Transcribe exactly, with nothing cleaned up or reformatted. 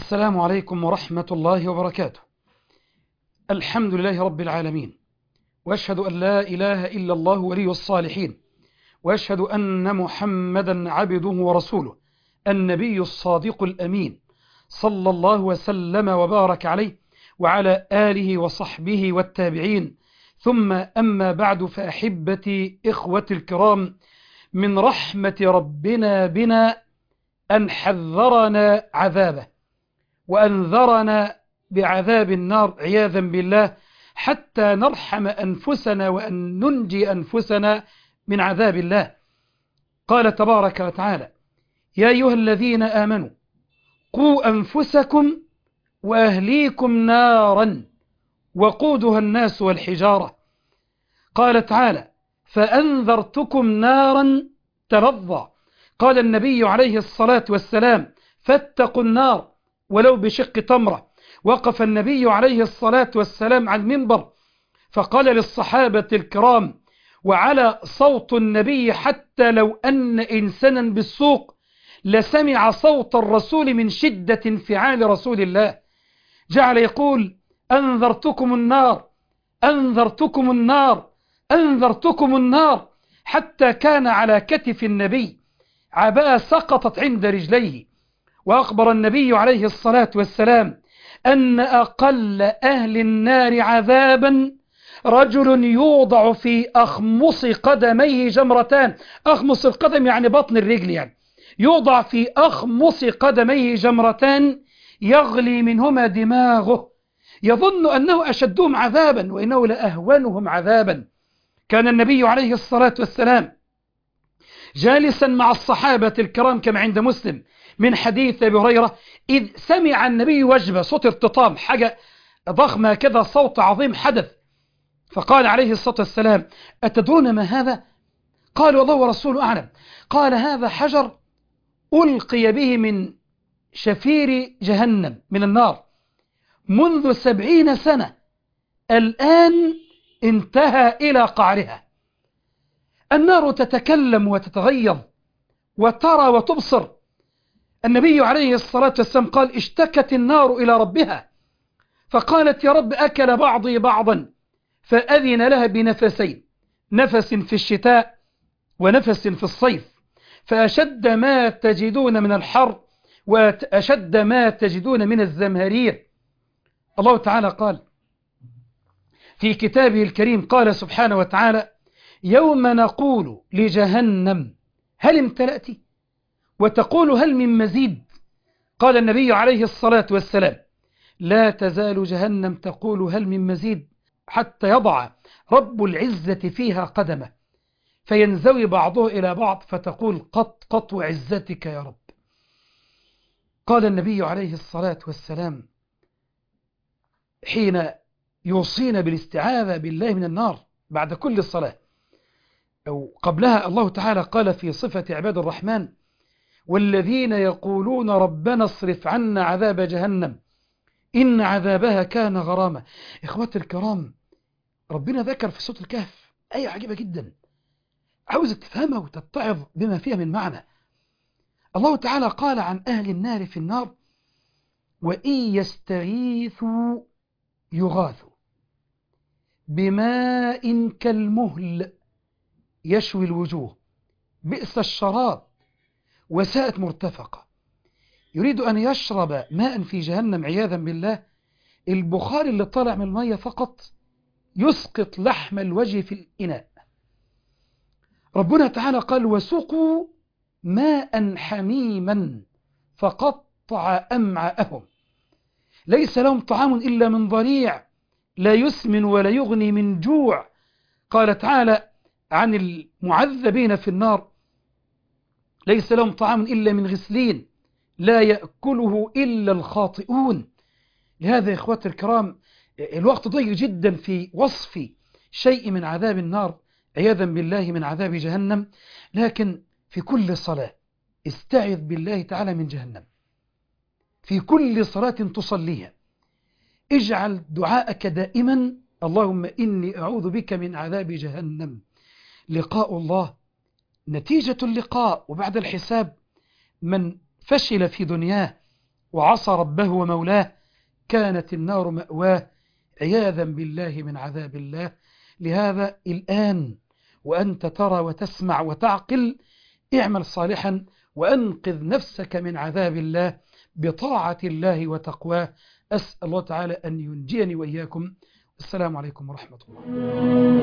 السلام عليكم ورحمة الله وبركاته. الحمد لله رب العالمين، وأشهد أن لا إله إلا الله ولي الصالحين، وأشهد أن محمدا عبده ورسوله النبي الصادق الأمين، صلى الله وسلم وبارك عليه وعلى آله وصحبه والتابعين. ثم أما بعد، فأحبتي إخوتي الكرام، من رحمة ربنا بنا أن حذرنا عذابه وأنذرنا بعذاب النار عياذا بالله، حتى نرحم أنفسنا وأن ننجي أنفسنا من عذاب الله. قال تبارك وتعالى: يا أيها الذين آمنوا قوا أنفسكم وأهليكم نارا وقودها الناس والحجارة. قال تعالى: فأنذرتكم نارا تلظى. قال النبي عليه الصلاة والسلام: فاتقوا النار ولو بشق تمرة. وقف النبي عليه الصلاة والسلام على المنبر فقال للصحابة الكرام، وعلى صوت النبي حتى لو أن إنسانا بالسوق لسمع صوت الرسول من شدة انفعال رسول الله، جعل يقول: أنذرتكم النار، أنذرتكم النار، أنذرتكم النار، حتى كان على كتف النبي عباءة سقطت عند رجليه. وأخبر النبي عليه الصلاة والسلام أن أقل أهل النار عذابا رجل يوضع في أخمص قدميه جمرتان. أخمص القدم يعني بطن الرجل، يعني يوضع في أخمص قدميه جمرتان يغلي منهما دماغه، يظن أنه أشدهم عذابا وإنه لأهونهم عذابا. كان النبي عليه الصلاة والسلام جالسا مع الصحابة الكرام كما عند مسلم من حديث أبي هريرة، إذ سمع النبي وجبة، صوت ارتطام، حاجة ضخمة كذا، صوت عظيم حدث. فقال عليه الصلاة والسلام: أتدرون ما هذا؟ قالوا: الله ورسوله أعلم. قال: هذا حجر ألقي به من شفير جهنم من النار منذ سبعين سنة، الآن انتهى إلى قعرها. النار تتكلم وتتغيظ وترى وتبصر. النبي عليه الصلاة والسلام قال: اشتكت النار إلى ربها فقالت: يا رب، أكل بعضي بعضا، فأذن لها بنفسين، نفس في الشتاء ونفس في الصيف، فأشد ما تجدون من الحر وأشد ما تجدون من الزمهرير. الله تعالى قال في كتابه الكريم، قال سبحانه وتعالى: يوم نقول لجهنم هل امتلأت وتقول هل من مزيد. قال النبي عليه الصلاة والسلام: لا تزال جهنم تقول هل من مزيد حتى يضع رب العزة فيها قدمه فينزوي بعضه إلى بعض فتقول: قط قط عزتك يا رب. قال النبي عليه الصلاة والسلام حين يوصينا بالاستعاذة بالله من النار بعد كل الصلاة أو قبلها، الله تعالى قال في صفة عباد الرحمن: والذين يقولون ربنا اصرف عنا عذاب جهنم إن عذابها كان غراما. إخواتي الكرام، ربنا ذكر في سورة الكهف آية عجيبة جدا، عاوزك تفهمها وتتعظ بما فيها من معنى. الله تعالى قال عن أهل النار في النار: وإن يستغيثوا يغاثوا بماء كالمهل يشوي الوجوه بئس الشراب وساءت مرتفقة. يريد أن يشرب ماء في جهنم عياذا بالله، البخار اللي طالع من المية فقط يسقط لحم الوجه في الإناء. ربنا تعالى قال: وسقوا ماء حميما فقطع أمعاءهم ليس لهم طعام إلا من ضريع لا يسمن ولا يغني من جوع. قال تعالى عن المعذبين في النار: ليس لهم طعام إلا من غسلين لا يأكله إلا الخاطئون. لهذا يا إخواتي الكرام، الوقت ضيق جدا في وصف شيء من عذاب النار عياذا بالله من عذاب جهنم، لكن في كل صلاة استعذ بالله تعالى من جهنم. في كل صلاة تصليها اجعل دعاءك دائما: اللهم إني أعوذ بك من عذاب جهنم. لقاء الله نتيجة اللقاء وبعد الحساب. من فشل في دنياه وعصى ربه ومولاه كانت النار مأواه عياذا بالله من عذاب الله. لهذا الآن وأنت ترى وتسمع وتعقل اعمل صالحا وأنقذ نفسك من عذاب الله بطاعة الله وتقواه. أسأل الله تعالى أن ينجيني وإياكم. السلام عليكم ورحمة الله.